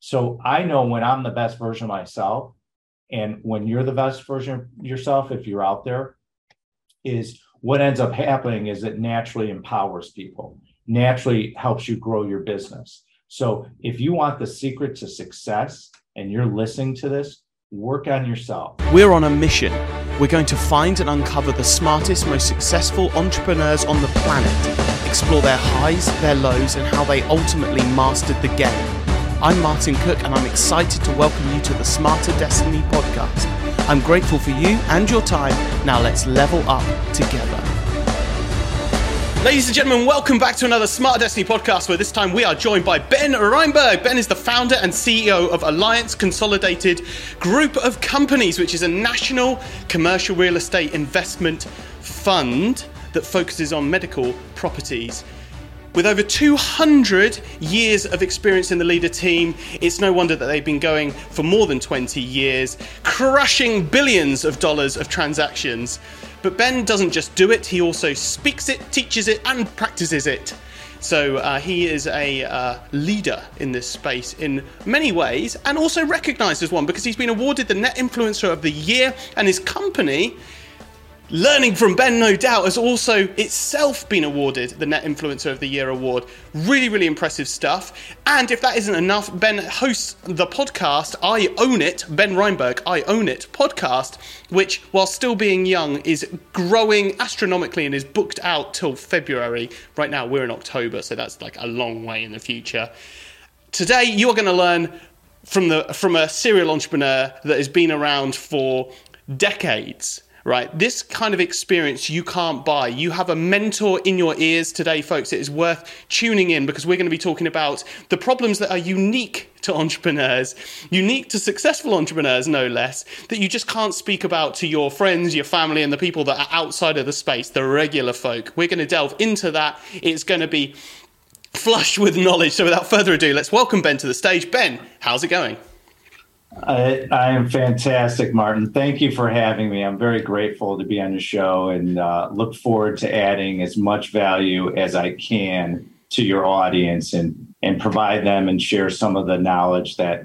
So I know when I'm the best version of myself and when you're the best version of yourself, if you're out there, is what ends up happening is it naturally empowers people, naturally helps you grow your business. So if you want the secret to success and you're listening to this, work on yourself. We're on a mission. We're going to find and uncover the smartest, most successful entrepreneurs on the planet, explore their highs, their lows, and how they ultimately mastered the game. I'm Martin Cook, and I'm excited to welcome you to the Smarter Destiny podcast. I'm grateful for you and your time. Now let's level up together. Ladies and gentlemen, welcome back to another Smarter Destiny podcast, where this time we are joined by Ben Reinberg. Ben is the founder and CEO of Alliance Consolidated Group of Companies, which is a national commercial real estate investment fund that focuses on medical properties. With over 200 years of experience in the leader team, it's no wonder that they've been going for more than 20 years, crushing billions of dollars of transactions. But Ben doesn't just do it, he also speaks it, teaches it, and practices it. So he is a leader in this space in many ways, and also recognised as one because he's been awarded the Net Influencer of the Year, and his company, learning from Ben, no doubt, has also itself been awarded the Net Influencer of the Year award. Really, really impressive stuff. And if that isn't enough, Ben hosts the podcast, I Own It, Ben Reinberg, I Own It podcast, which, while still being young, is growing astronomically and is booked out till February. Right now, we're in October, so that's like a long way in the future. Today, you are going to learn from a serial entrepreneur that has been around for decades. Right, this kind of experience you can't buy. You have a mentor in your ears today, folks. It is worth tuning in because we're going to be talking about the problems that are unique to entrepreneurs, unique to successful entrepreneurs, no less, that you just can't speak about to your friends, your family, and the people that are outside of the space, the regular folk. We're going to delve into that. It's going to be flush with knowledge. So without further ado, let's welcome Ben to the stage. Ben, how's it going? I am fantastic, Martin. Thank you for having me. I'm very grateful to be on your show and look forward to adding as much value as I can to your audience and provide them and share some of the knowledge that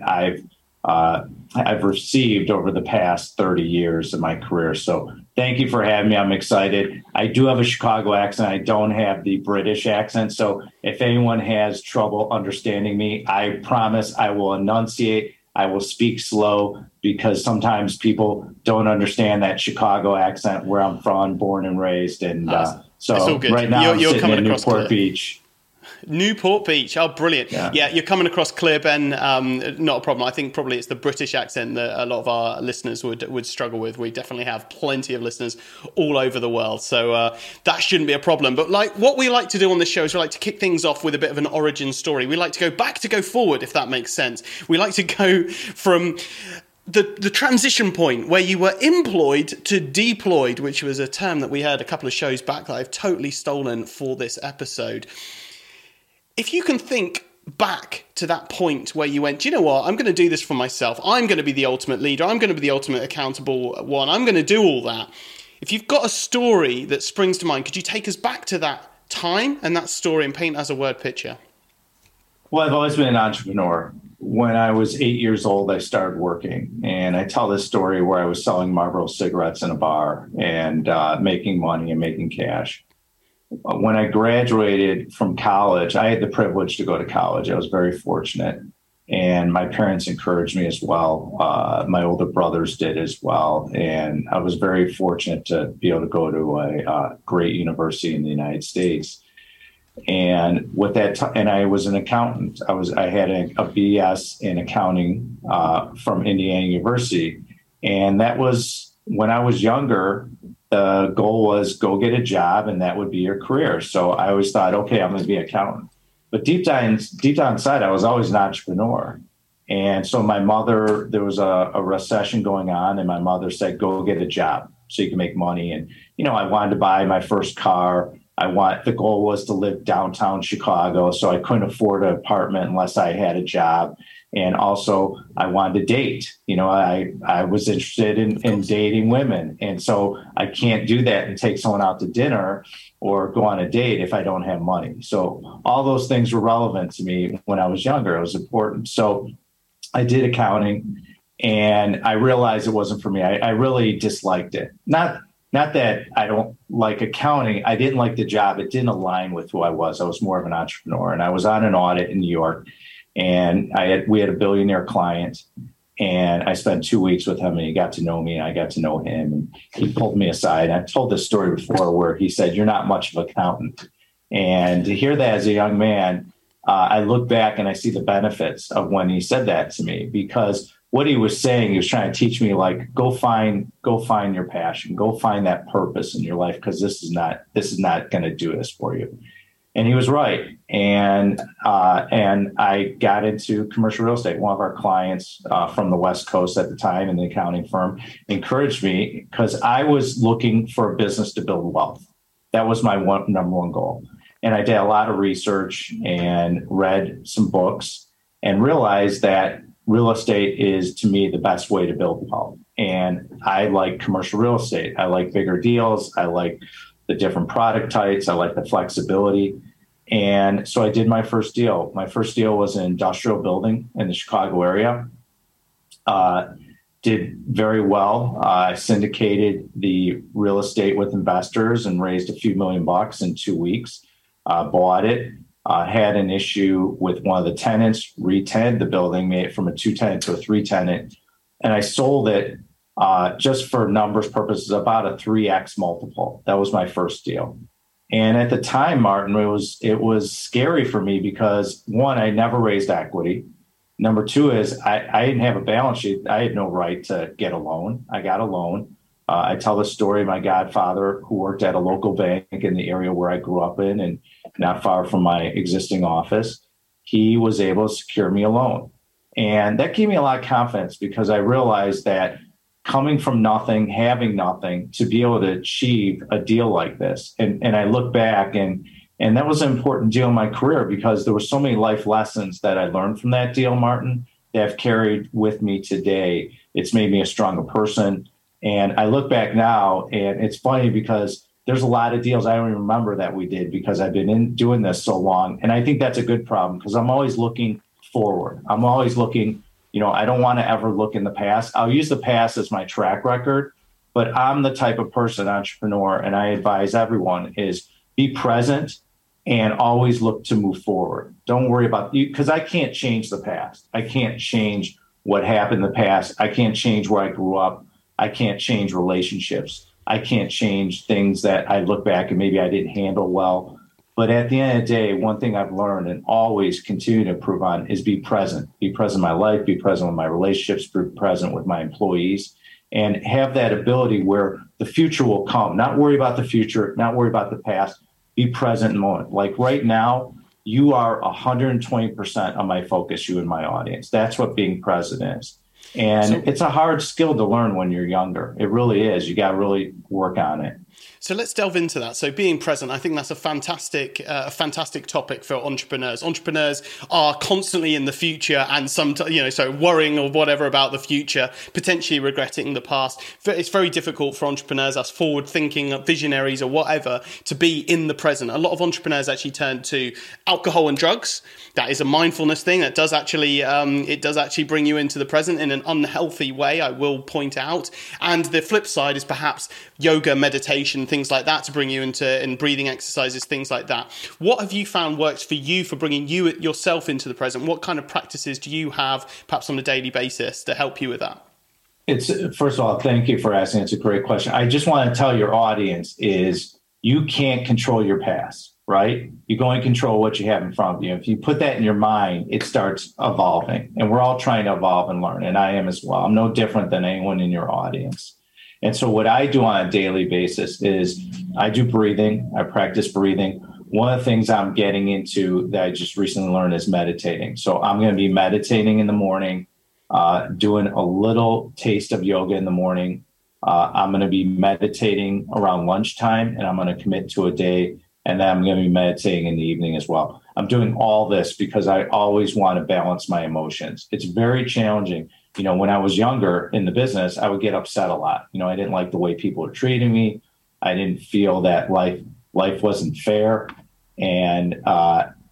I've received over the past 30 years of my career. So thank you for having me. I'm excited. I do have a Chicago accent. I don't have the British accent. So if anyone has trouble understanding me, I promise I will enunciate. I will speak slow because sometimes people don't understand that Chicago accent where I'm from, born and raised. And so right now you're sitting in Newport Beach. Newport Beach. Oh, brilliant. Yeah, you're coming across clear, Ben. Not a problem. I think probably it's the British accent that a lot of our listeners would struggle with. We definitely have plenty of listeners all over the world. So that shouldn't be a problem. But like what we like to do on this show is we like to kick things off with a bit of an origin story. We like to go back to go forward, if that makes sense. We like to go from the transition point where you were employed to deployed, which was a term that we heard a couple of shows back that I've totally stolen for this episode. If you can think back to that point where you went, do you know what? I'm going to do this for myself. I'm going to be the ultimate leader. I'm going to be the ultimate accountable one. I'm going to do all that. If you've got a story that springs to mind, could you take us back to that time and that story and paint as a word picture? Well, I've always been an entrepreneur. When I was 8 years old, I started working. And I tell this story where I was selling Marlboro cigarettes in a bar and making money and making cash. When I graduated from college, I had the privilege to go to college. I was very fortunate. And my parents encouraged me as well. My older brothers did as well. And I was very fortunate to be able to go to a great university in the United States. And with that, and I was an accountant. I had a BS in accounting from Indiana University. And that was when I was younger. The goal was go get a job and that would be your career. So I always thought, okay, I'm going to be an accountant. But deep down inside, I was always an entrepreneur. And so my mother, there was a recession going on and my mother said, go get a job so you can make money. And, I wanted to buy my first car. The goal was to live downtown Chicago. So I couldn't afford an apartment unless I had a job. And also I wanted to date. I was interested in dating women. And so I can't do that and take someone out to dinner or go on a date if I don't have money. So all those things were relevant to me when I was younger. It was important. So I did accounting, and I realized it wasn't for me. I really disliked it. Not that I don't like accounting. I didn't like the job. It didn't align with who I was. I was more of an entrepreneur, and I was on an audit in New York, and we had a billionaire client, and I spent 2 weeks with him, and he got to know me, and I got to know him, and he pulled me aside. I've told this story before where he said, "You're not much of an accountant." And to hear that as a young man, I look back and I see the benefits of when he said that to me, because what he was saying, he was trying to teach me, like, go find your passion, go find that purpose in your life, because this is not going to do this for you. And he was right. And I got into commercial real estate. One of our clients from the West Coast at the time in the accounting firm encouraged me, because I was looking for a business to build wealth. That was my number one goal. And I did a lot of research and read some books and realized that real estate is, to me, the best way to build wealth. And I like commercial real estate. I like bigger deals. I like the different product types. I like the flexibility. And so I did my first deal. My first deal was an industrial building in the Chicago area. Did very well. I syndicated the real estate with investors and raised a few $1,000,000 in 2 weeks. Bought it, had an issue with one of the tenants, re-tenanted the building, made it from a 2-tenant to a 3-tenant. And I sold it just for numbers purposes, about a 3x multiple. That was my first deal. And at the time, Martin, it was scary for me because, one, I never raised equity. Number two is I didn't have a balance sheet. I had no right to get a loan. I got a loan. I tell the story of my godfather, who worked at a local bank in the area where I grew up in and not far from my existing office. He was able to secure me a loan. And that gave me a lot of confidence, because I realized that coming from nothing, having nothing, to be able to achieve a deal like this. And I look back, and that was an important deal in my career, because there were so many life lessons that I learned from that deal, Martin, that I've carried with me today. It's made me a stronger person. And I look back now, and it's funny because there's a lot of deals I don't even remember that we did, because I've been doing this so long. And I think that's a good problem, because I'm always looking forward. I'm always looking, I don't want to ever look in the past. I'll use the past as my track record, but I'm the type of person, entrepreneur, and I advise everyone, is be present and always look to move forward. Don't worry about you, because I can't change the past. I can't change what happened in the past. I can't change where I grew up. I can't change relationships. I can't change things that I look back and maybe I didn't handle well. But at the end of the day, one thing I've learned and always continue to improve on is be present. Be present in my life, be present with my relationships, be present with my employees, and have that ability where the future will come. Not worry about the future, not worry about the past. Be present in the moment. Like right now, you are 120% of my focus, you and my audience. That's what being present is. And it's a hard skill to learn when you're younger. It really is. You got to really work on it. So let's delve into that. So being present, I think that's a fantastic topic for entrepreneurs. Entrepreneurs are constantly in the future and so worrying or whatever about the future, potentially regretting the past. It's very difficult for entrepreneurs, us forward-thinking visionaries or whatever, to be in the present. A lot of entrepreneurs actually turn to alcohol and drugs. That is a mindfulness thing. That does actually bring you into the present in an unhealthy way, I will point out. And the flip side is perhaps yoga, meditation, things like that, to bring you in breathing exercises, things like that. What have you found works for you for bringing you yourself into the present? What kind of practices do you have perhaps on a daily basis to help you with that? First of all, thank you for asking. It's a great question. I just want to tell your audience is you can't control your past, right? You can only control what you have in front of you. If you put that in your mind, it starts evolving, and we're all trying to evolve and learn. And I am as well. I'm no different than anyone in your audience. And so what I do on a daily basis is I do breathing. I practice breathing. One of the things I'm getting into that I just recently learned is meditating. So I'm going to be meditating in the morning, doing a little taste of yoga in the morning. I'm going to be meditating around lunchtime, and I'm going to commit to a day. And then I'm going to be meditating in the evening as well. I'm doing all this because I always want to balance my emotions. It's very challenging. When I was younger in the business, I would get upset a lot. I didn't like the way people were treating me. I didn't feel that life wasn't fair. And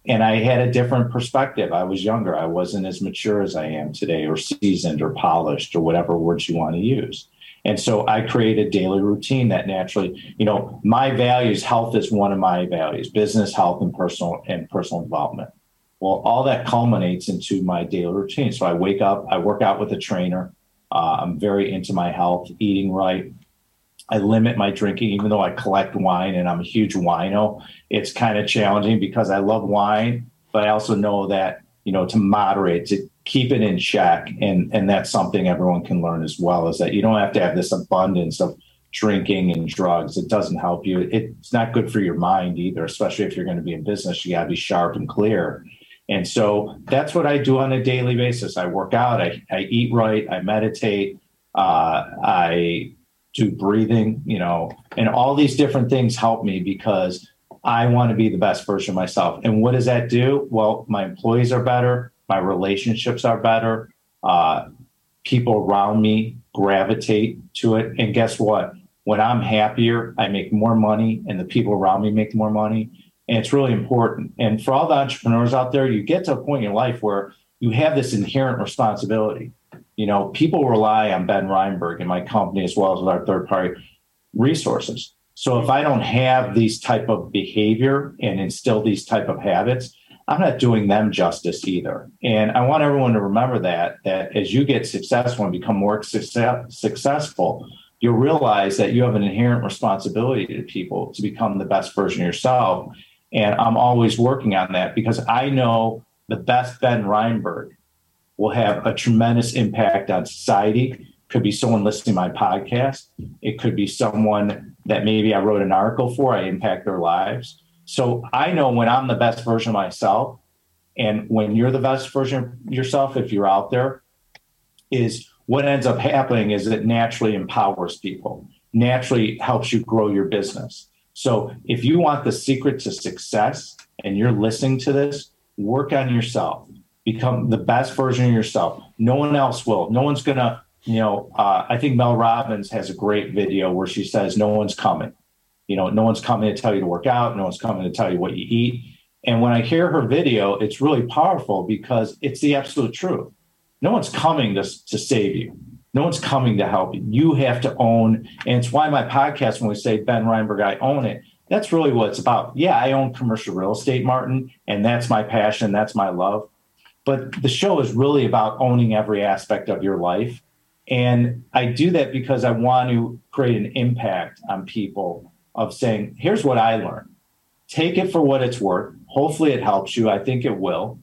And I had a different perspective. I was younger. I wasn't as mature as I am today, or seasoned or polished, or whatever words you want to use. And so I created a daily routine that naturally, my values, health is one of my values, business, health, and personal development. Well, all that culminates into my daily routine. So I wake up, I work out with a trainer. I'm very into my health, eating right. I limit my drinking, even though I collect wine and I'm a huge wino. It's kind of challenging because I love wine, but I also know that, to moderate, to keep it in check. And that's something everyone can learn as well, is that you don't have to have this abundance of drinking and drugs. It doesn't help you. It's not good for your mind either, especially if you're going to be in business. You got to be sharp and clear. And so that's what I do on a daily basis. I work out, I eat right, I meditate, I do breathing, and all these different things help me because I want to be the best version of myself. And what does that do? Well, my employees are better. My relationships are better. People around me gravitate to it. And guess what? When I'm happier, I make more money and the people around me make more money. And it's really important. And for all the entrepreneurs out there, you get to a point in your life where you have this inherent responsibility. People rely on Ben Reinberg and my company, as well as our third-party resources. So if I don't have these type of behavior and instill these type of habits, I'm not doing them justice either. And I want everyone to remember that as you get successful and become more successful, you'll realize that you have an inherent responsibility to people to become the best version of yourself. And I'm always working on that because I know the best Ben Reinberg will have a tremendous impact on society. Could be someone listening to my podcast. It could be someone that maybe I wrote an article for. I impact their lives. So I know when I'm the best version of myself, and when you're the best version of yourself, if you're out there, is what ends up happening is it naturally empowers people, naturally helps you grow your business. So if you want the secret to success and you're listening to this, work on yourself. Become the best version of yourself. No one else will. No one's going to, I think Mel Robbins has a great video where she says, no one's coming. No one's coming to tell you to work out. No one's coming to tell you what you eat. And when I hear her video, it's really powerful because it's the absolute truth. No one's coming to save you. No one's coming to help you. You have to own. And it's why my podcast, when we say Ben Reinberg, I own it. That's really what it's about. Yeah, I own commercial real estate, Martin, and that's my passion. That's my love. But the show is really about owning every aspect of your life. And I do that because I want to create an impact on people of saying, here's what I learned. Take it for what it's worth. Hopefully it helps you. I think it will.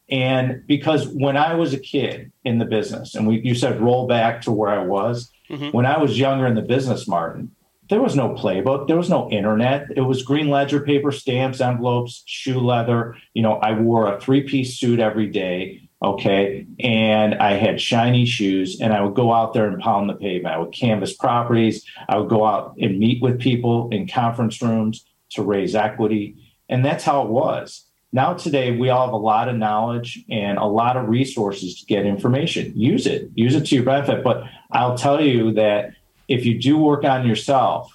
And because when I was a kid in the business, and you said roll back to where I was, when I was younger in the business, Martin, there was no playbook. There was no internet. It was green ledger paper, stamps, envelopes, shoe leather. I wore a 3-piece suit every day. Okay. And I had shiny shoes and I would go out there and pound the pavement. I would canvass properties. I would go out and meet with people in conference rooms to raise equity. And that's how it was. Now, today, we all have a lot of knowledge and a lot of resources to get information. Use it to your benefit. But I'll tell you that if you do work on yourself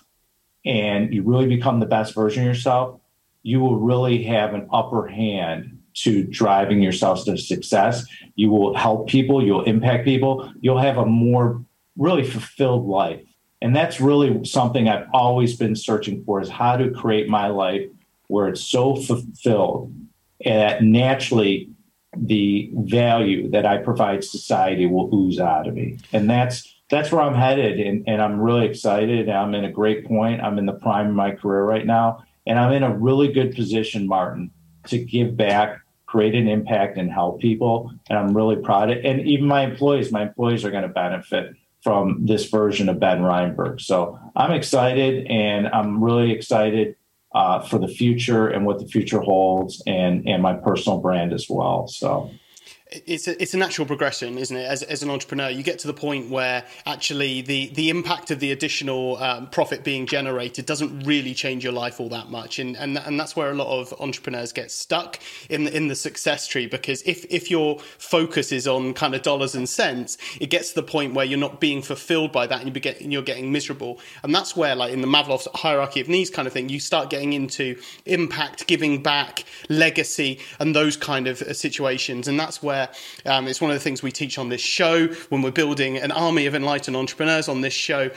and you really become the best version of yourself, you will really have an upper hand to driving yourself to success. You will help people. You'll impact people. You'll have a more really fulfilled life. And that's really something I've always been searching for, is how to create my life where it's so fulfilled and that naturally the value that I provide society will ooze out of me. And that's where I'm headed. And I'm really excited. I'm in a great point. I'm in the prime of my career right now. And I'm in a really good position, Martin, to give back, create an impact, and help people. And I'm really proud of it. And even my employees are going to benefit from this version of Ben Reinberg. So I'm excited, and I'm really excited for the future and what the future holds, and my personal brand as well. So it's a natural progression, isn't it? As an entrepreneur, you get to the point where actually the impact of the additional profit being generated doesn't really change your life all that much, and that's where a lot of entrepreneurs get stuck in the success tree, because if your focus is on kind of dollars and cents, it gets to the point where you're not being fulfilled by that, and you're getting miserable. And that's where, like in the Maslow's hierarchy of needs kind of thing, you start getting into impact, giving back, legacy, and those kind of situations. And that's where it's one of the things we teach on this show when we're building an army of enlightened entrepreneurs on this show.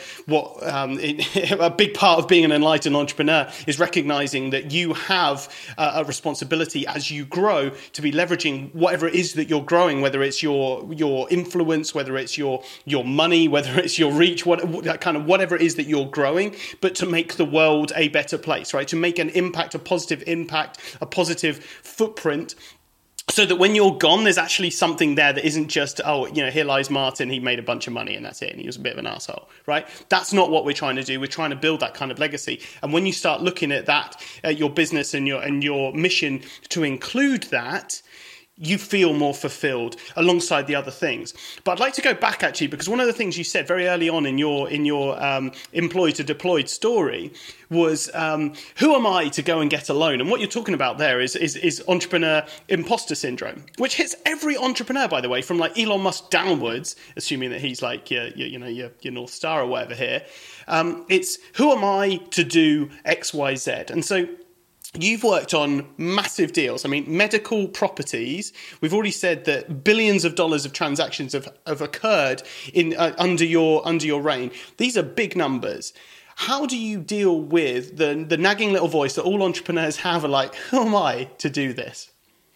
A big part of being an enlightened entrepreneur is recognizing that you have a responsibility as you grow to be leveraging whatever it is that you're growing, whether it's your influence, whether it's your money, whether it's your reach, whatever it is that you're growing, but to make the world a better place, right? To make an impact, a positive impact, a positive footprint, so that when you're gone, there's actually something there that isn't just, here lies Martin, he made a bunch of money and that's it, and he was a bit of an asshole, right? That's not what we're trying to do. We're trying to build that kind of legacy. And when you start looking at that, your business and your mission to include that, you feel more fulfilled alongside the other things. But I'd like to go back actually, because one of the things you said very early on in your employed to deployed story was, who am I to go and get a loan? And what you're talking about there is entrepreneur imposter syndrome, which hits every entrepreneur, by the way, from like Elon Musk downwards, assuming that he's like your North Star or whatever here. It's who am I to do X, Y, Z? And so you've worked on massive deals. I mean, medical properties. We've already said that billions of dollars of transactions have occurred in under your reign. These are big numbers. How do you deal with the nagging little voice that all entrepreneurs have, like, who am I to do this?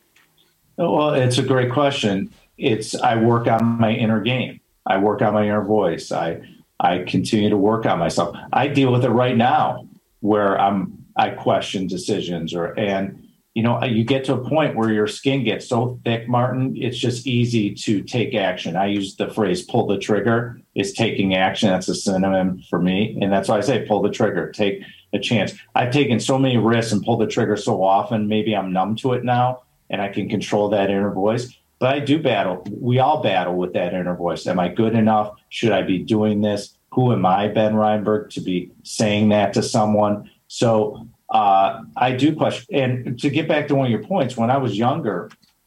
Well, it's a great question. I work on my inner game. I work on my inner voice. I continue to work on myself. I deal with it right now where I question decisions you get to a point where your skin gets so thick, Martin, it's just easy to take action. I use the phrase pull the trigger. It's taking action. That's a synonym for me. And that's why I say pull the trigger, take a chance. I've taken so many risks and pulled the trigger so often, maybe I'm numb to it now and I can control that inner voice. But I do battle. We all battle with that inner voice. Am I good enough? Should I be doing this? Who am I, Ben Reinberg, to be saying that to someone? So I do question. And to get back to one of your points, when I was younger,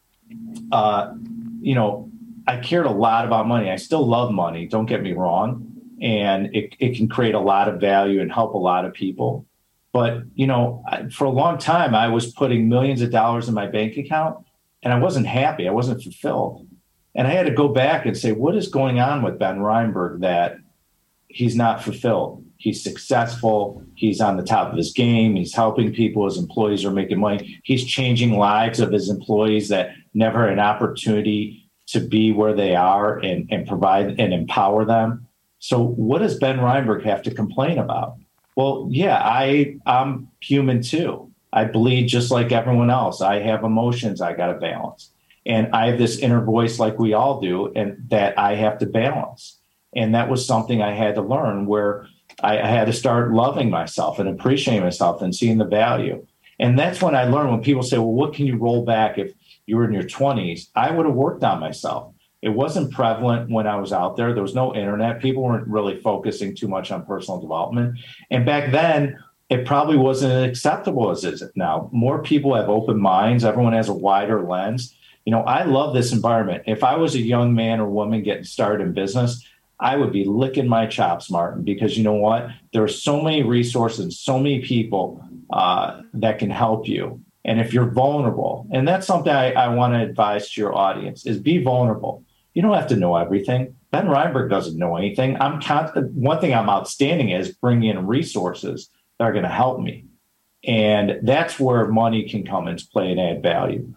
I cared a lot about money. I still love money, don't get me wrong. And it can create a lot of value and help a lot of people. But, for a long time, I was putting millions of dollars in my bank account and I wasn't happy. I wasn't fulfilled. And I had to go back and say, what is going on with Ben Reinberg that he's not fulfilled? He's successful. He's on the top of his game. He's helping people. His employees are making money. He's changing lives of his employees that never had an opportunity to be where they are and provide and empower them. So what does Ben Reinberg have to complain about? Well, yeah, I'm human too. I bleed just like everyone else. I have emotions I got to balance. And I have this inner voice like we all do, and that I have to balance. And that was something I had to learn, where I had to start loving myself and appreciating myself and seeing the value. And that's when I learned, when people say, well, what can you roll back if you were in your 20s? I would have worked on myself. It wasn't prevalent when I was out there. There was no internet. People weren't really focusing too much on personal development. And back then, it probably wasn't as acceptable as it is now. More people have open minds. Everyone has a wider lens. I love this environment. If I was a young man or woman getting started in business, I would be licking my chops, Martin, because you know what? There are so many resources and so many people that can help you. And if you're vulnerable, and that's something I want to advise to your audience, is be vulnerable. You don't have to know everything. Ben Reinberg doesn't know anything. One thing I'm outstanding at is bringing in resources that are going to help me. And that's where money can come into play and add value.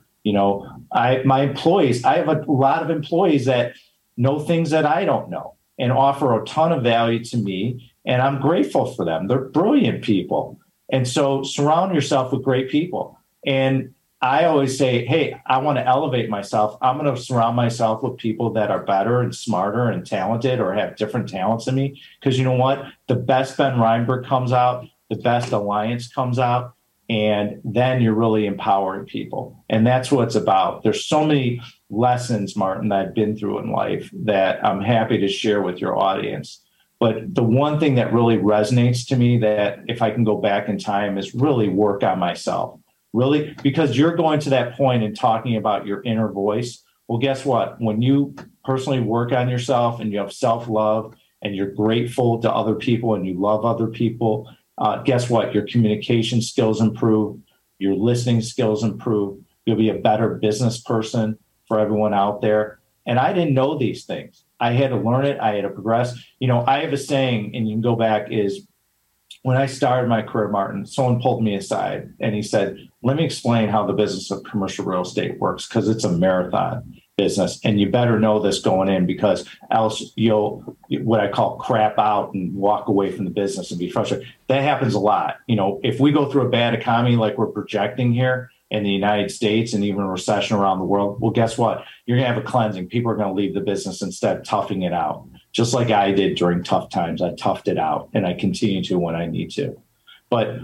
My employees, I have a lot of employees that know things that I don't know and offer a ton of value to me. And I'm grateful for them. They're brilliant people. And so surround yourself with great people. And I always say, hey, I want to elevate myself. I'm going to surround myself with people that are better and smarter and talented or have different talents than me. Because you know what? The best Ben Reinberg comes out, the best alliance comes out, and then you're really empowering people. And that's what it's about. There's so many lessons, Martin, that I've been through in life that I'm happy to share with your audience. But the one thing that really resonates to me, that if I can go back in time, is really work on myself. Really, because you're going to that point and talking about your inner voice. Well, guess what? When you personally work on yourself and you have self-love and you're grateful to other people and you love other people, guess what? Your communication skills improve, your listening skills improve. You'll be a better business person for everyone out there. And I didn't know these things. I had to learn it. I had to progress. I have a saying, and you can go back, is when I started my career, Martin, someone pulled me aside and he said, let me explain how the business of commercial real estate works, because it's a marathon business. And you better know this going in, because else you'll, what I call, crap out and walk away from the business and be frustrated. That happens a lot. If we go through a bad economy like we're projecting here in the United States and even a recession around the world, well, guess what? You're going to have a cleansing. People are going to leave the business instead of toughing it out. Just like I did during tough times. I toughed it out, and I continue to when I need to. But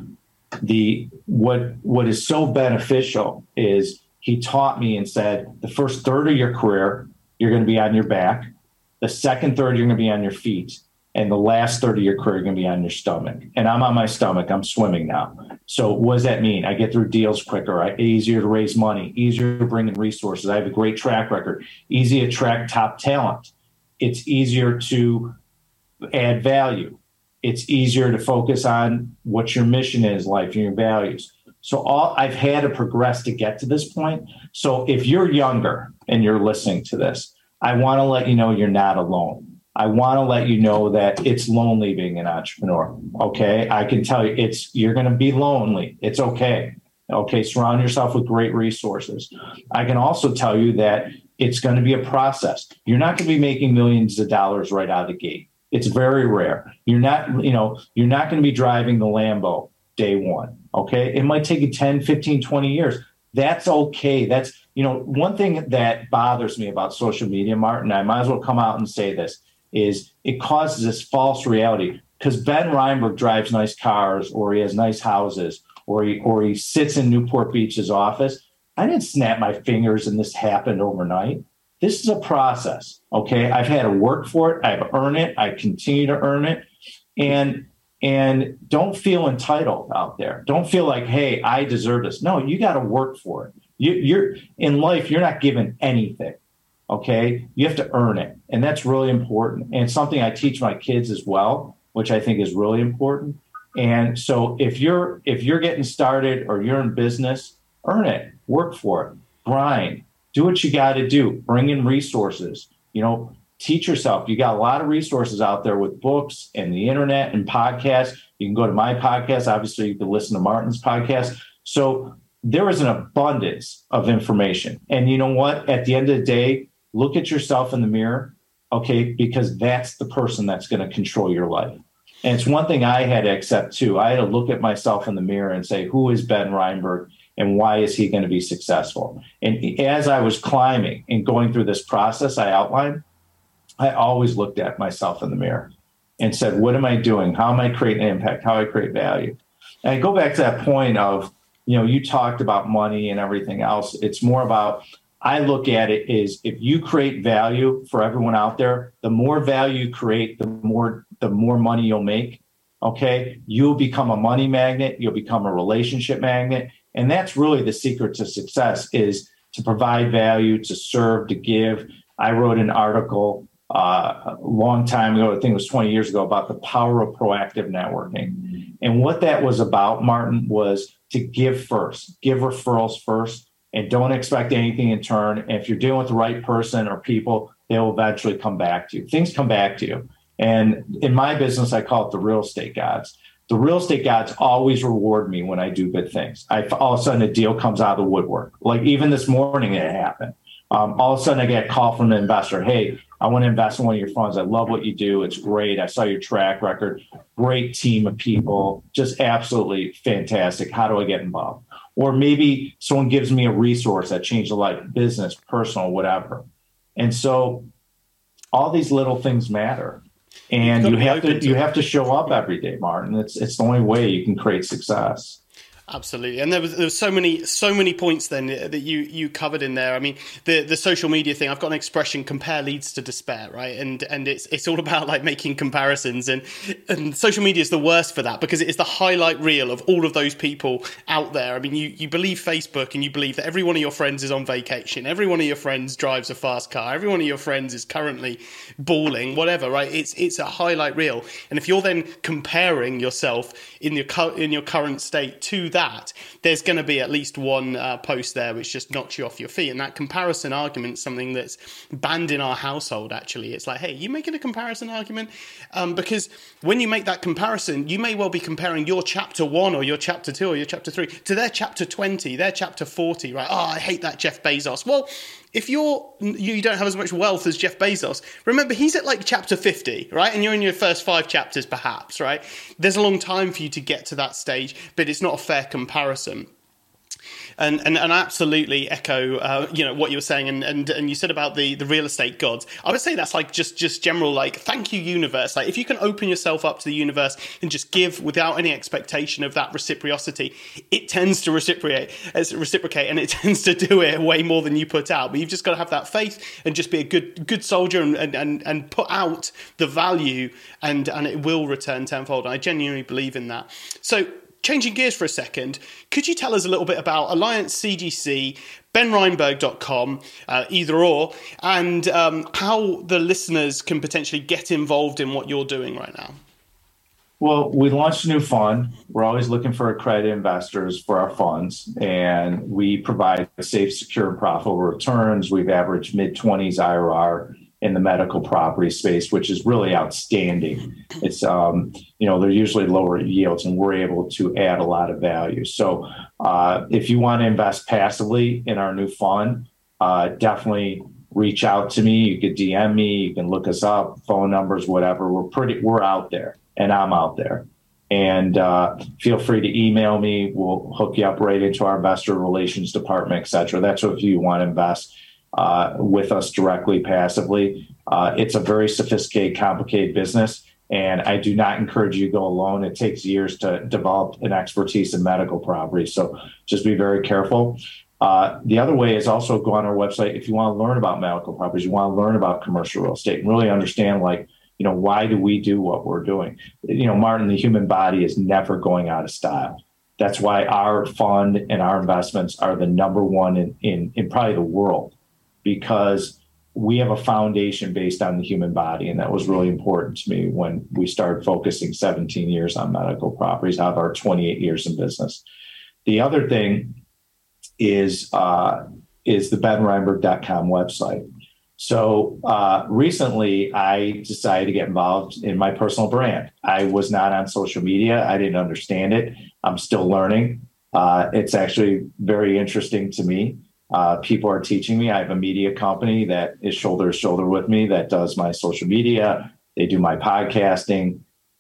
what is so beneficial is he taught me and said, the first third of your career, you're going to be on your back. The second third, you're going to be on your feet. And the last third of your career, you're going to be on your stomach. And I'm on my stomach. I'm swimming now. So what does that mean? I get through deals quicker, easier to raise money, easier to bring in resources. I have a great track record, easy to attract top talent. It's easier to add value. It's easier to focus on what your mission is, life, and your values. So I've had to progress to get to this point. So if you're younger and you're listening to this, I want to let you know you're not alone. I want to let you know that it's lonely being an entrepreneur. Okay. I can tell you you're going to be lonely. It's okay. Okay. Surround yourself with great resources. I can also tell you that it's going to be a process. You're not going to be making millions of dollars right out of the gate. It's very rare. You're not going to be driving the Lambo day one. Okay. It might take you 10, 15, 20 years. That's okay. That's, one thing that bothers me about social media, Martin, I might as well come out and say this, is it causes this false reality, because Ben Reinberg drives nice cars, or he has nice houses, or he sits in Newport Beach's office. I didn't snap my fingers and this happened overnight. This is a process. Okay. I've had to work for it. I've earned it. I continue to earn it. And don't feel entitled out there. Don't feel like, hey, I deserve this. No, you got to work for it. You're in life, you're not given anything. Okay. You have to earn it. And that's really important. And something I teach my kids as well, which I think is really important. And so if you're getting started or you're in business, earn it, work for it, grind, do what you got to do, bring in resources, teach yourself. You got a lot of resources out there with books and the internet and podcasts. You can go to my podcast. Obviously, you can listen to Martin's podcast. So there is an abundance of information. And you know what? At the end of the day, look at yourself in the mirror, okay? Because that's the person that's going to control your life. And it's one thing I had to accept too. I had to look at myself in the mirror and say, who is Ben Reinberg and why is he going to be successful? And as I was climbing and going through this process I outlined, I always looked at myself in the mirror and said, what am I doing? How am I creating impact? How do I create value? And I go back to that point of, you talked about money and everything else. It's more about, I look at it is, if you create value for everyone out there, the more value you create, the more money you'll make. Okay. You'll become a money magnet. You'll become a relationship magnet. And that's really the secret to success, is to provide value, to serve, to give. I wrote an article a long time ago, I think it was 20 years ago, about the power of proactive networking. And what that was about, Martin, was to give first, give referrals first, and don't expect anything in turn. And if you're dealing with the right person or people, they'll eventually come back to you. Things come back to you. And in my business, I call it the real estate gods. The real estate gods always reward me when I do good things. All of a sudden, a deal comes out of the woodwork. Like even this morning, it happened. All of a sudden, I get a call from an investor. Hey, I want to invest in one of your funds. I love what you do. It's great. I saw your track record. Great team of people. Just absolutely fantastic. How do I get involved? Or maybe someone gives me a resource that changed a life, business, personal, whatever. And so all these little things matter. And you have to show up every day, Martin. It's the only way you can create success. Absolutely, and there was so many points then that you covered in there. I mean, the social media thing. I've got an expression: compare leads to despair, right? And it's all about like making comparisons, and social media is the worst for that because it is the highlight reel of all of those people out there. I mean, you believe Facebook, and you believe that every one of your friends is on vacation, every one of your friends drives a fast car, every one of your friends is currently balling, whatever, right? It's a highlight reel, and if you're then comparing yourself in your current state to that, there's going to be at least one post there which just knocks you off your feet. And that comparison argument is something that's banned in our household, actually. It's like, hey, you making a comparison argument? Because when you make that comparison, you may well be comparing your chapter 1 or your chapter 2 or your chapter 3 to their chapter 20, their chapter 40, right? Oh, I hate that Jeff Bezos. Well, if you don't have as much wealth as Jeff Bezos, remember, he's at like chapter 50, right? And you're in your first 5 chapters, perhaps, right? There's a long time for you to get to that stage, but it's not a fair comparison. And I absolutely echo, what you were saying, and you said about the real estate gods. I would say that's like just general, like, thank you, universe. Like, if you can open yourself up to the universe and just give without any expectation of that reciprocity, it tends to reciprocate, and it tends to do it way more than you put out. But you've just got to have that faith and just be a good soldier and put out the value, and it will return tenfold. And I genuinely believe in that. So, changing gears for a second, could you tell us a little bit about Alliance CGC, benreinberg.com, either or, and how the listeners can potentially get involved in what you're doing right now? Well, we launched a new fund. We're always looking for accredited investors for our funds, and we provide safe, secure, profitable returns. We've averaged mid-20s IRR in the medical property space, which is really outstanding. It's, they're usually lower yields, and we're able to add a lot of value. So if you want to invest passively in our new fund, definitely reach out to me. You could DM me, you can look us up, phone numbers, whatever. We're out there, and I'm out there. And feel free to email me. We'll hook you up right into our investor relations department, et cetera. That's if you want to invest with us directly, passively. It's a very sophisticated, complicated business, and I do not encourage you to go alone. It takes years to develop an expertise in medical property, so just be very careful. The other way is also go on our website if you want to learn about medical properties, you want to learn about commercial real estate, and really understand, why do we do what we're doing? Martin, the human body is never going out of style. That's why our fund and our investments are the number one in probably the world, because we have a foundation based on the human body. And that was really important to me when we started focusing 17 years on medical properties out of our 28 years in business. The other thing is the benreinberg.com website. So recently I decided to get involved in my personal brand. I was not on social media. I didn't understand it. I'm still learning. It's actually very interesting to me. People are teaching me. I have a media company that is shoulder to shoulder with me that does my social media. They do my podcasting.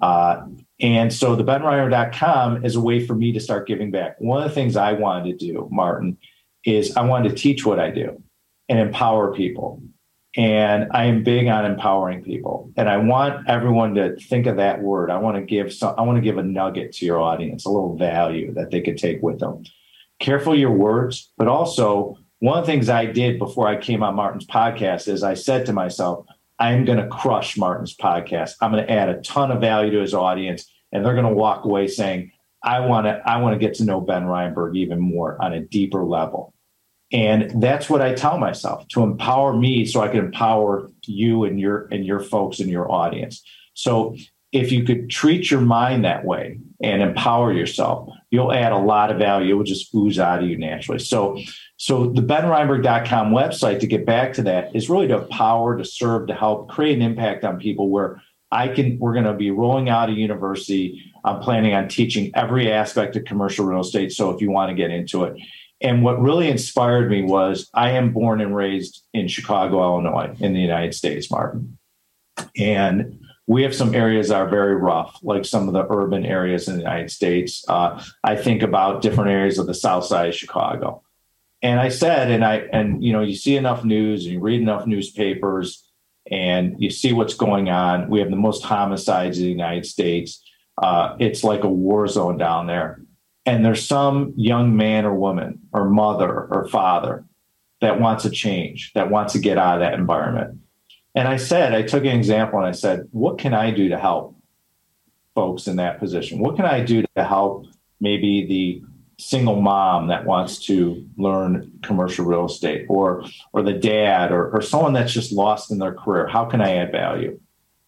And so the benreinberg.com is a way for me to start giving back. One of the things I wanted to do, Martin, is I wanted to teach what I do and empower people. And I am big on empowering people. And I want everyone to think of that word. I want to give a nugget to your audience, a little value that they could take with them. Careful your words, but also one of the things I did before I came on Martin's podcast is I said to myself, I'm going to crush Martin's podcast. I'm going to add a ton of value to his audience, and they're going to walk away saying, I want to get to know Ben Reinberg even more on a deeper level. And that's what I tell myself, to empower me so I can empower you and your folks in your audience. So if you could treat your mind that way and empower yourself, you'll add a lot of value. It will just ooze out of you naturally. So the benreinberg.com website, to get back to that, is really to empower, to serve, to help create an impact on people where we're going to be rolling out a university. I'm planning on teaching every aspect of commercial real estate. So if you want to get into it. And what really inspired me was I am born and raised in Chicago, Illinois, in the United States, Martin. And we have some areas that are very rough, like some of the urban areas in the United States. I think about different areas of the South Side of Chicago. And I said, you see enough news and you read enough newspapers and you see what's going on. We have the most homicides in the United States. It's like a war zone down there. And there's some young man or woman or mother or father that wants a change, that wants to get out of that environment. And I took an example and I said, what can I do to help folks in that position? What can I do to help maybe the single mom that wants to learn commercial real estate, or the dad or someone that's just lost in their career? How can I add value?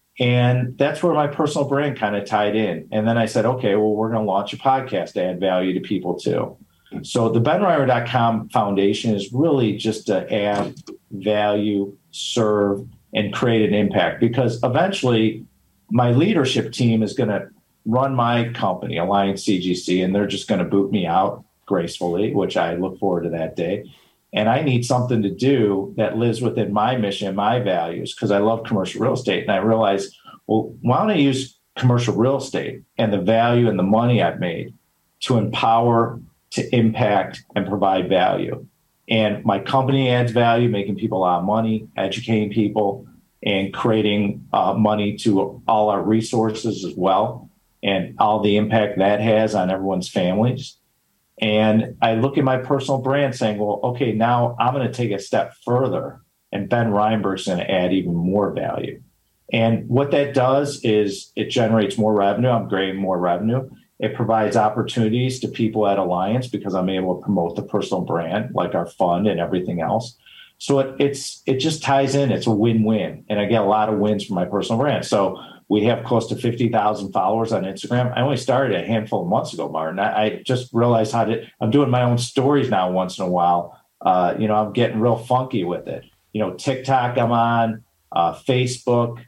And that's where my personal brand kind of tied in. And then I said, okay, well, we're going to launch a podcast to add value to people too. So the benreimer.com foundation is really just to add value, serve, and create an impact, because eventually my leadership team is going to run my company, Alliance CGC, and they're just going to boot me out gracefully, which I look forward to that day. And I need something to do that lives within my mission, my values, because I love commercial real estate. And I realized, well, why don't I use commercial real estate and the value and the money I've made to empower, to impact, and provide value? And my company adds value, making people a lot of money, educating people, and creating money to all our resources as well, and all the impact that has on everyone's families. And I look at my personal brand saying, well, okay, now I'm going to take a step further, and Ben Reinberg's going to add even more value. And what that does is it generates more revenue. I'm creating more revenue. It provides opportunities to people at Alliance because I'm able to promote the personal brand, like our fund and everything else. So it just ties in. It's a win-win. And I get a lot of wins from my personal brand. So we have close to 50,000 followers on Instagram. I only started a handful of months ago, Martin. I just realized I'm doing my own stories now once in a while. I'm getting real funky with it. TikTok I'm on, Facebook,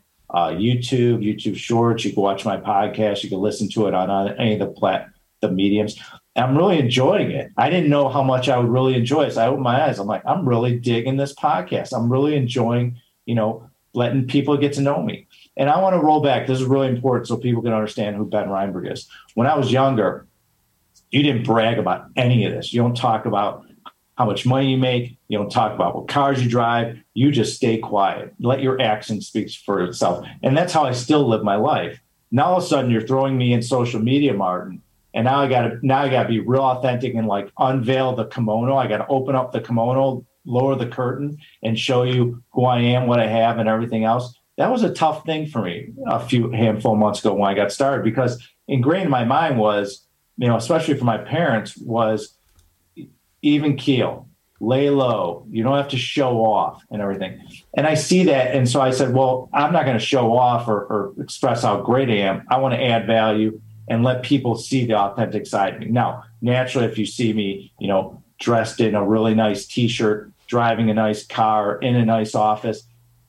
YouTube Shorts. You can watch my podcast. You can listen to it on any of the mediums. I'm really enjoying it. I didn't know how much I would really enjoy it. So I opened my eyes. I'm like, I'm really digging this podcast. I'm really enjoying, letting people get to know me. And I want to roll back. This is really important so people can understand who Ben Reinberg is. When I was younger, you didn't brag about any of this. You don't talk about how much money you make. You don't talk about what cars you drive. You just stay quiet. Let your action speak for itself. And that's how I still live my life. Now all of a sudden you're throwing me in social media, Martin. And now I gotta be real authentic and like unveil the kimono. I gotta open up the kimono, lower the curtain, and show you who I am, what I have, and everything else. That was a tough thing for me a handful of months ago when I got started, because ingrained in my mind was, especially for my parents, was even keel, lay low. You don't have to show off and everything. And I see that. And so I said, well, I'm not going to show off or express how great I am. I want to add value and let people see the authentic side of me. Now, naturally, if you see me, dressed in a really nice T-shirt, driving a nice car, in a nice office,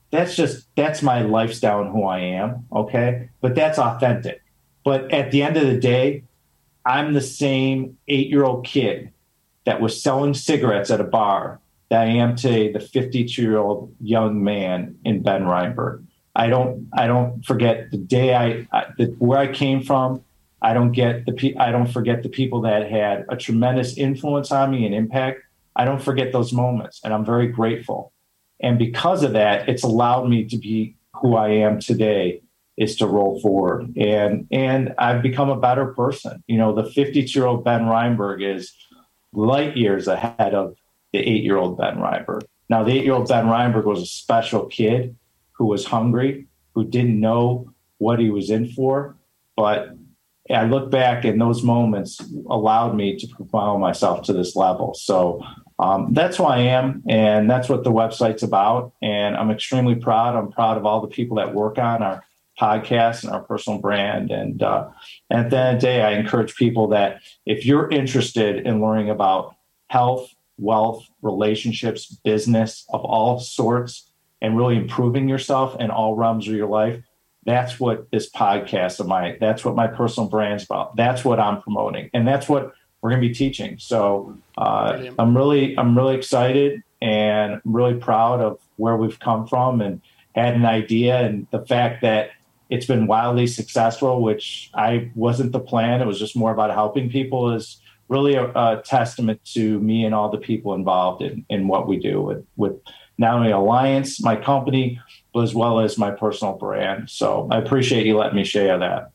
that's my lifestyle and who I am. Okay. But that's authentic. But at the end of the day, I'm the same 8-year-old kid that was selling cigarettes at a bar that I am today, the 52-year-old young man in Ben Reinberg. I don't forget the day where I came from. I don't forget the people that had a tremendous influence on me and impact. I don't forget those moments, and I'm very grateful. And because of that, it's allowed me to be who I am today, is to roll forward. And I've become a better person. The 52-year-old Ben Reinberg is light years ahead of the 8-year-old Ben Reinberg. Now, the 8-year-old Ben Reinberg was a special kid who was hungry, who didn't know what he was in for. But I look back, and those moments allowed me to propel myself to this level. So that's who I am, and that's what the website's about. And I'm extremely proud. I'm proud of all the people that work on our podcast and our personal brand. And at the end of the day, I encourage people that if you're interested in learning about health, wealth, relationships, business of all sorts, and really improving yourself in all realms of your life, that's what this podcast that's what my personal brand's about. That's what I'm promoting. And that's what we're going to be teaching. So I'm really excited and really proud of where we've come from and had an idea, and the fact that it's been wildly successful, which wasn't the plan. It was just more about helping people, is really a testament to me and all the people involved in what we do with not only Alliance, my company, but as well as my personal brand. So I appreciate you letting me share that.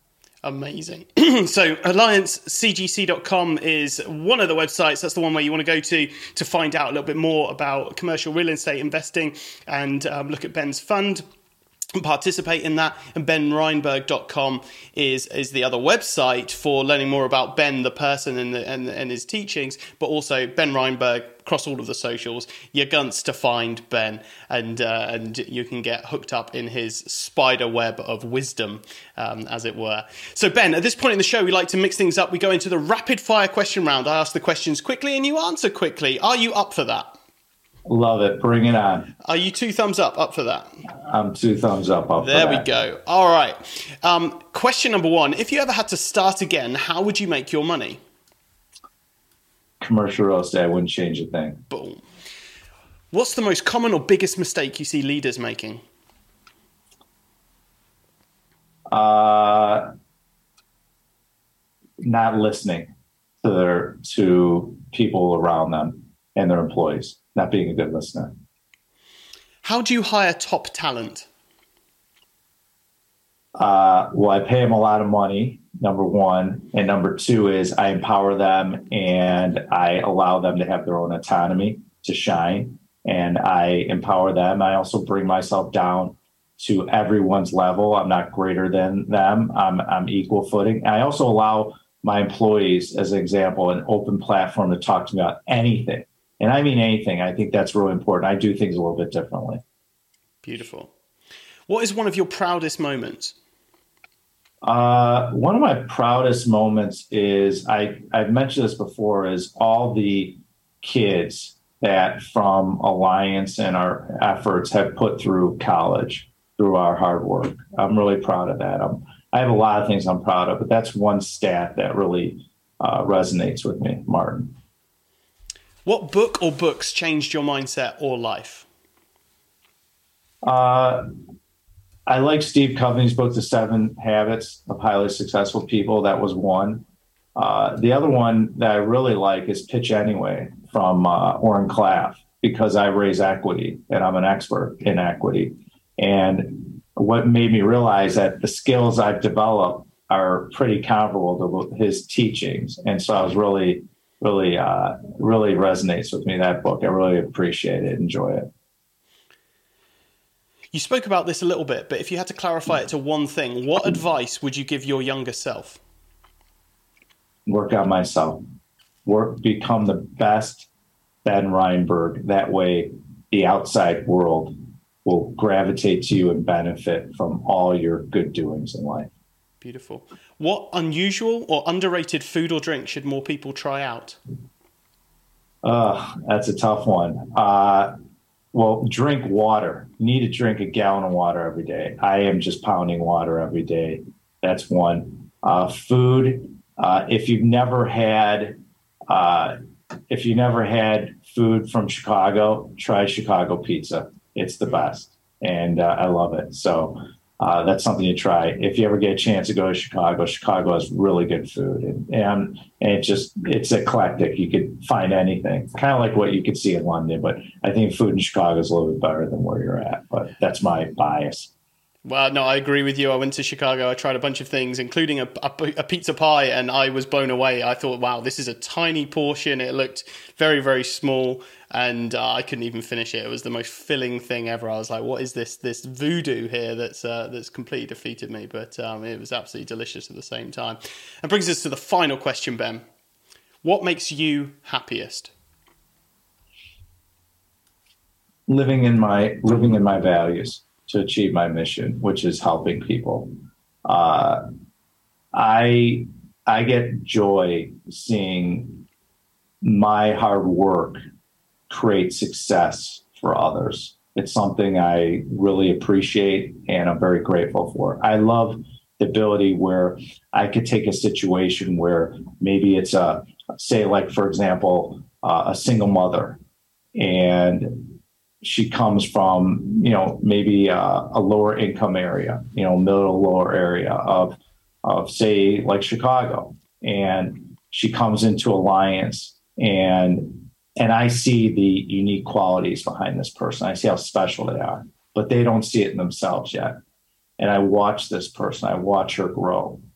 Amazing. So alliancecgc.com is one of the websites. That's the one where you want to go to find out a little bit more about commercial real estate investing and look at Ben's fund and participate in that. And benreinberg.com is the other website for learning more about Ben, the person, and his teachings, but also Ben Reinberg across all of the socials. You're gunts to find Ben, and you can get hooked up in his spider web of wisdom, as it were. So Ben, at this point in the show, we like to mix things up. We go into the rapid fire question round. I ask the questions quickly and you answer quickly. Are you up for that? Love it. Bring it on. Are you 2 thumbs up for that? I'm 2 thumbs up for that. There we go. All right. Question number 1. If you ever had to start again, how would you make your money? Commercial real estate. I wouldn't change a thing. Boom. What's the most common or biggest mistake you see leaders making? Not listening to people around them and their employees, not being a good listener. How do you hire top talent? Well, I pay them a lot of money, number 1. And number 2 is I empower them and I allow them to have their own autonomy to shine. And I empower them. I also bring myself down to everyone's level. I'm not greater than them. I'm equal footing. I also allow my employees, as an example, an open platform to talk to me about anything. And I mean anything. I think that's really important. I do things a little bit differently. Beautiful. What is one of your proudest moments? One of my proudest moments is, I've mentioned this before, is all the kids that from Alliance and our efforts have put through college through our hard work. I'm really proud of that. I have a lot of things I'm proud of, but that's one stat that really resonates with me, Martin. What book or books changed your mindset or life? I like Steve Covey's book, The 7 Habits of Highly Successful People. That was one. The other one that I really like is Pitch Anyway from Oren Klaff, because I raise equity and I'm an expert in equity. And what made me realize that the skills I've developed are pretty comparable to his teachings. And so I was really resonates with me, that book. I really appreciate it, enjoy it. You spoke about this a little bit, but if you had to clarify it to one thing, what advice would you give your younger self? Work on myself. Become the best Ben Reinberg. That way the outside world will gravitate to you and benefit from all your good doings in life. Beautiful. What unusual or underrated food or drink should more people try out? That's a tough one. Well, drink water. You need to drink a gallon of water every day. I am just pounding water every day. That's one. Food. If you've never had food from Chicago, try Chicago pizza. It's the best, and I love it. So that's something to try. If you ever get a chance to go to Chicago, Chicago has really good food, and it's eclectic. You could find anything, kind of like what you could see in London. But I think food in Chicago is a little bit better than where you're at. But that's my bias. Well, no, I agree with you. I went to Chicago. I tried a bunch of things, including a pizza pie, and I was blown away. I thought, wow, this is a tiny portion. It looked very, very small, and I couldn't even finish it. It was the most filling thing ever. I was like, what is this voodoo here that's completely defeated me? But it was absolutely delicious at the same time. And brings us to the final question, Ben. What makes you happiest? Living in my values to achieve my mission, which is helping people. I get joy seeing my hard work create success for others. It's something I really appreciate and I'm very grateful for. I love the ability where I could take a situation where maybe it's for example, a single mother, and she comes from, maybe a lower income area, middle lower area of say like Chicago, and she comes into Alliance, and I see the unique qualities behind this person. I see how special they are, but they don't see it in themselves yet. And I watch this person, I watch her grow,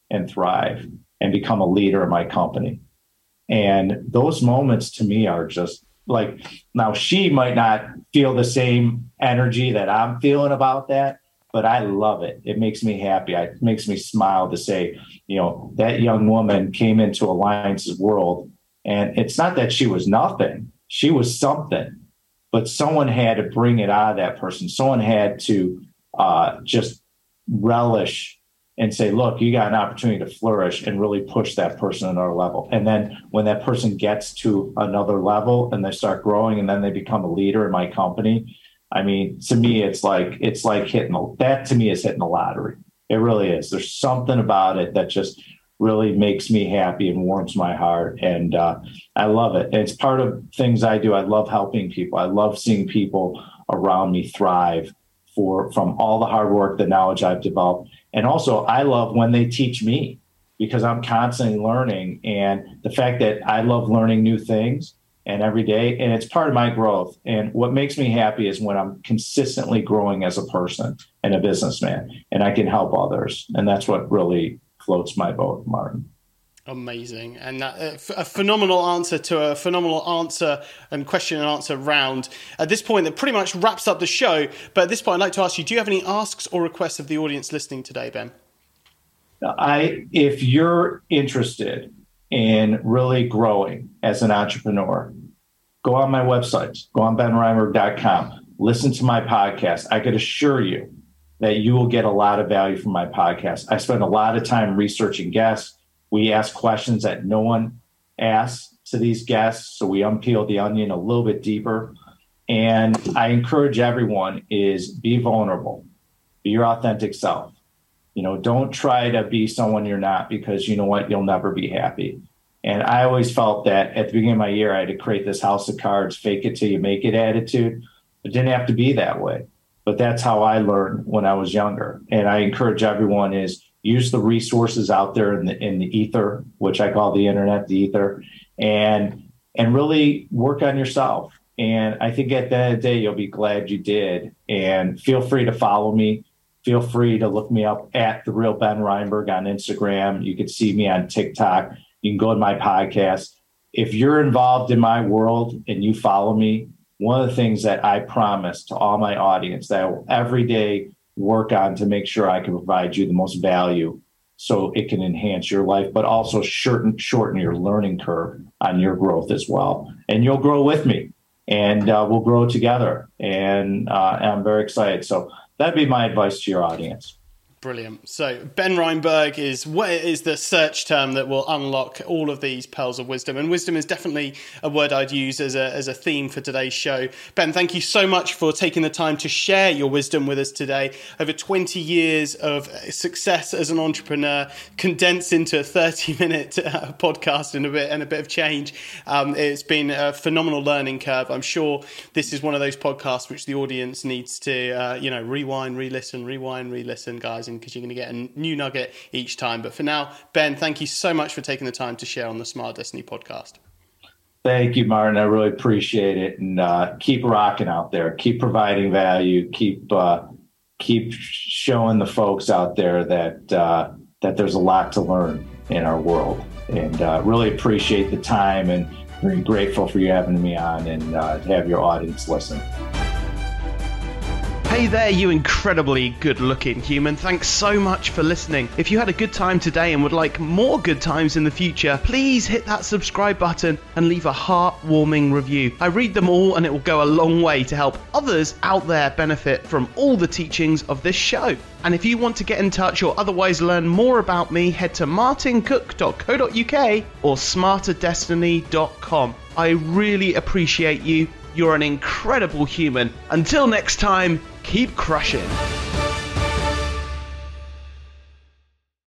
and thrive and become a leader in my company. And those moments to me are just like, now she might not feel the same energy that I'm feeling about that, but I love it. It makes me happy. It makes me smile to say, that young woman came into Alliance's world, and it's not that she was nothing. She was something, but someone had to bring it out of that person. Someone had to just relish and say, look, you got an opportunity to flourish and really push that person to another level. And then when that person gets to another level and they start growing and then they become a leader in my company, I mean, to me, it's like hitting the lottery. It really is. There's something about it that just really makes me happy and warms my heart. And I love it. And it's part of things I do. I love helping people. I love seeing people around me thrive from all the hard work, the knowledge I've developed. And also, I love when they teach me, because I'm constantly learning. And the fact that I love learning new things and every day, and it's part of my growth. And what makes me happy is when I'm consistently growing as a person and a businessman, and I can help others. And that's what really floats my boat, Martin. Amazing. And that, a phenomenal answer to a phenomenal answer and question and answer round. At this point, that pretty much wraps up the show. But at this point, I'd like to ask you, do you have any asks or requests of the audience listening today, Ben? If you're interested in really growing as an entrepreneur, go on my website, go on benreinberg.com, listen to my podcast. I could assure you that you will get a lot of value from my podcast. I spend a lot of time researching guests. We ask questions that no one asks to these guests, so we unpeel the onion a little bit deeper. And I encourage everyone is be vulnerable, be your authentic self. Don't try to be someone you're not, because you know what? You'll never be happy. And I always felt that at the beginning of my year, I had to create this house of cards, fake it till you make it attitude. It didn't have to be that way, but that's how I learned when I was younger. And I encourage everyone is use the resources out there in the ether, which I call the internet, the ether, and really work on yourself. And I think at the end of the day, you'll be glad you did. And feel free to follow me. Feel free to look me up at The Real Ben Reinberg on Instagram. You can see me on TikTok. You can go to my podcast. If you're involved in my world and you follow me, one of the things that I promise to all my audience that I will every day work on to make sure I can provide you the most value so it can enhance your life, but also shorten your learning curve on your growth as well. And you'll grow with me, and we'll grow together. And I'm very excited. So that'd be my advice to your audience. Brilliant. So Ben Reinberg is the search term that will unlock all of these pearls of wisdom. And wisdom is definitely a word I'd use as a theme for today's show. Ben, thank you so much for taking the time to share your wisdom with us today. Over 20 years of success as an entrepreneur condensed into a 30-minute podcast and a bit of change. It's been a phenomenal learning curve. I'm sure this is one of those podcasts which the audience needs to rewind, re-listen, guys, because you're going to get a new nugget each time. But for now, Ben, thank you so much for taking the time to share on the Smart Destiny podcast. Thank you, Martin. I really appreciate it. And keep rocking out there. Keep providing value. Keep showing the folks out there that there's a lot to learn in our world. And really appreciate the time, and very grateful for you having me on, and to have your audience listen. Hey there, you incredibly good-looking human. Thanks so much for listening. If you had a good time today and would like more good times in the future, please hit that subscribe button and leave a heartwarming review. I read them all, and it will go a long way to help others out there benefit from all the teachings of this show. And if you want to get in touch or otherwise learn more about me, head to martincook.co.uk or smarterdestiny.com. I really appreciate you. You're an incredible human. Until next time, keep crushing.